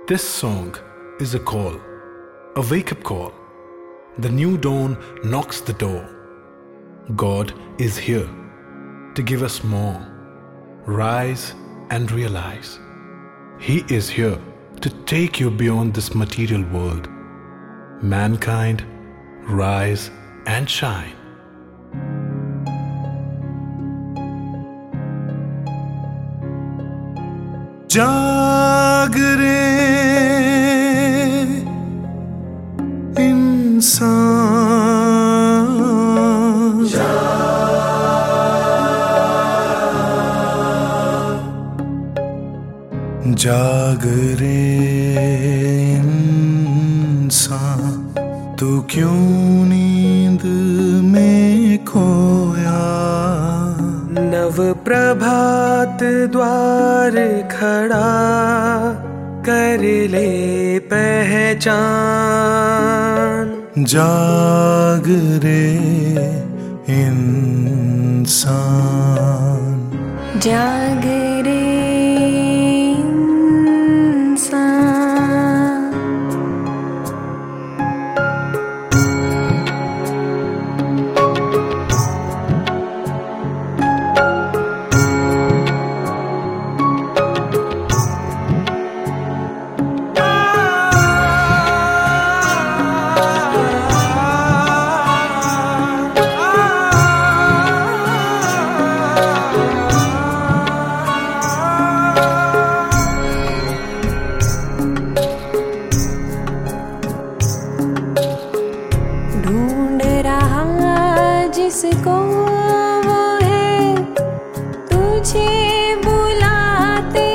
This song is a call, a wake-up call. The new dawn knocks the door. God is here to give us more. Rise and realize. He is here to take you beyond this material world. Mankind, rise and shine. जाग रे इंसान, जाग रे इंसान, तू क्यों नींद में खोया। नव प्रभात द्वार खड़ा कर ले पहचान। जाग रे इंसान, जाग रे इंसान। ढूंढ रहा जिसको वो है तुझे बुलाते।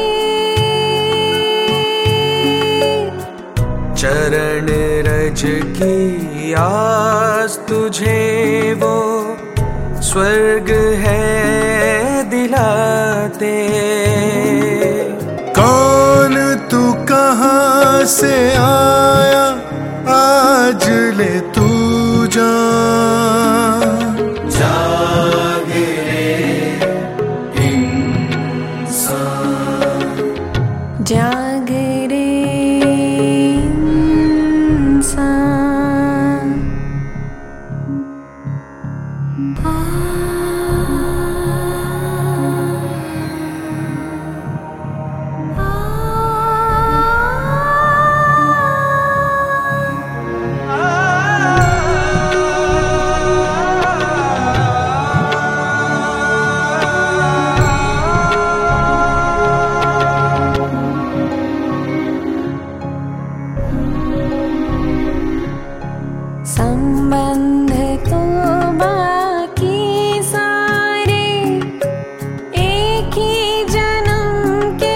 चरण रज की आस तुझे वो स्वर्ग है दिलाते। कौन तू कहाँ से आया, आज ले तू जान। जाग रे इंसान, जाग रे इंसान। संबंध तो बाकी सारे एक ही जन्म के।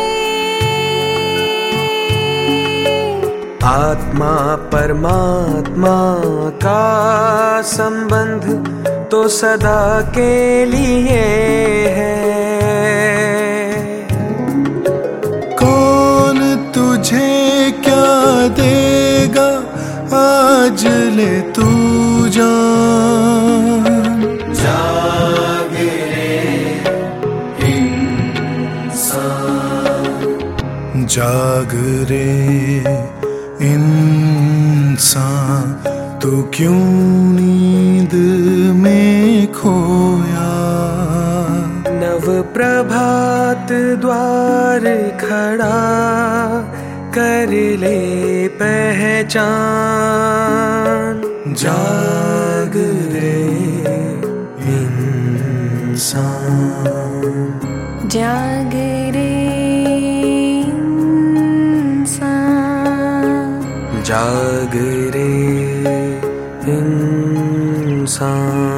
आत्मा परमात्मा का संबंध तो सदा के लिए है। कौन तुझे क्या देगा, आज ले तू जान। जाग रे इंसान, जाग रे इंसान, तू क्यों नींद में खोया। नव प्रभात द्वार खड़ा कर ले पहचान। जाग रे इंसान, जाग रे इंसान। जाग रे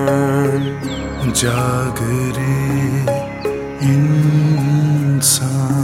इंसान, जाग रे इंसान।